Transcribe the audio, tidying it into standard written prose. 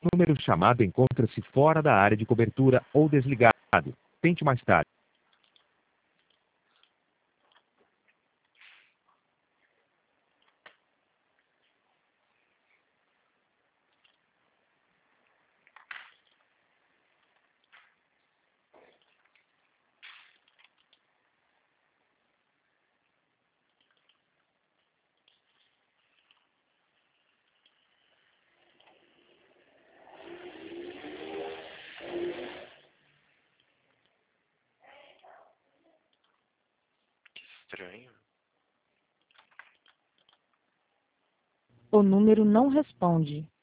número chamado encontra-se fora da área de cobertura ou desligado. Tente mais tarde. Estranho. O número não responde.